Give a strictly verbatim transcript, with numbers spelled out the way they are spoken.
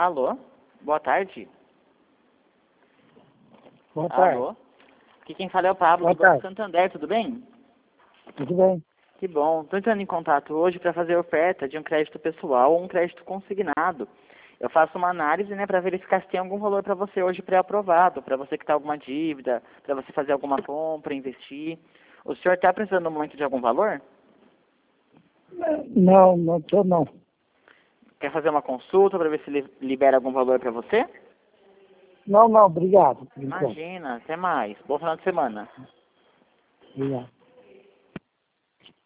Alô? Boa tarde. Boa tarde. Alô? Aqui quem fala é o Pablo Boa do Banco tarde. Santander, tudo bem? Tudo bem? Que bom. Estou entrando em contato hoje para fazer oferta de um crédito pessoal ou um crédito consignado. Eu faço uma análise, né, para verificar se tem algum valor para você hoje pré-aprovado, para você que está alguma dívida, para você fazer alguma compra, investir. O senhor está precisando muito de algum valor? Não, não estou não. Quer fazer uma consulta para ver se li- libera algum valor para você? Não, não, obrigado. por enquanto. Imagina, até mais. Bom final de semana. Obrigado.